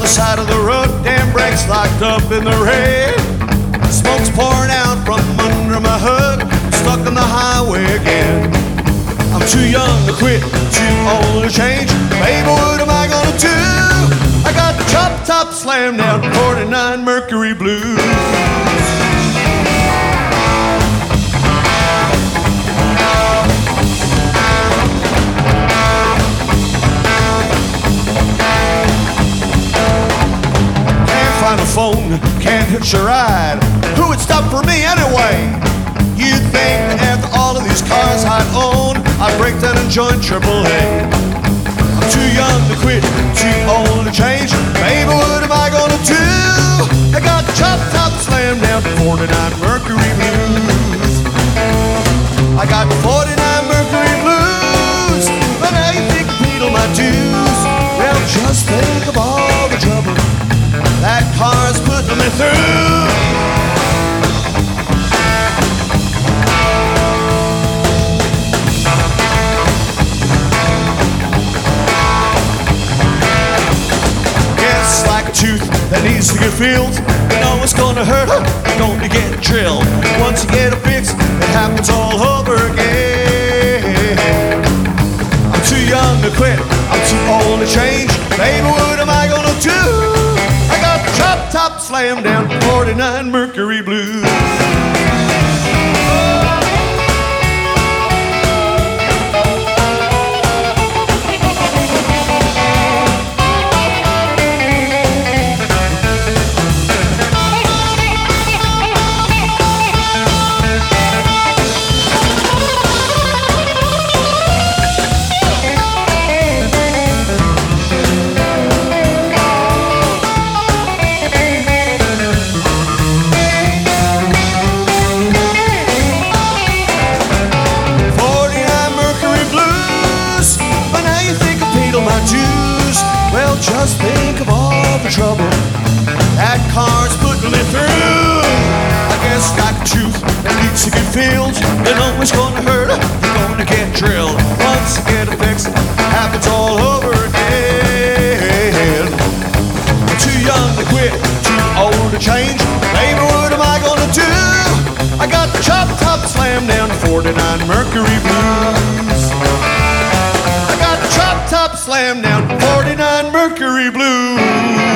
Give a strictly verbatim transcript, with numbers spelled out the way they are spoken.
side of the road, damn brakes locked up in the red. Smoke's pouring out from under my hood, stuck on the highway again. I'm too young to quit, too old to change. Baby, what am I gonna do? I got the chop top slam down, forty-nine Mercury Blues. Find a phone, can't hitch a ride. Who would stop for me anyway? You'd think that after all of these cars I own, I'd break down and join triple A. I'm too young to quit, too old to change. Baby, what am I gonna do? I got the chop top slam down, forty-nine Mercury Blues. I got forty-nine Mercury Blues, but now you think Pete'll my dues. Well, just think of all the trouble that car's putting me through. It's like a tooth that needs to get filled. You know it's gonna hurt, don't you get drilled. Once you get it fixed, it happens all over again. I'm too young to quit, I'm too old to change. Baby, what am I gonna do? Chop top slam down, forty-nine Mercury Blues. Well, just think of all the trouble that car's putting me through. I guess like a tooth that needs to get filled, you know it's gonna hurt, you're gonna get drilled. Once you get it fixed, it happens all over again. I'm too young to quit, too old to change. Baby, what am I gonna do? I got the chop top slam down, forty-nine Mercury Blues. I got the chop top slam down, forty-nine Mercury Blues.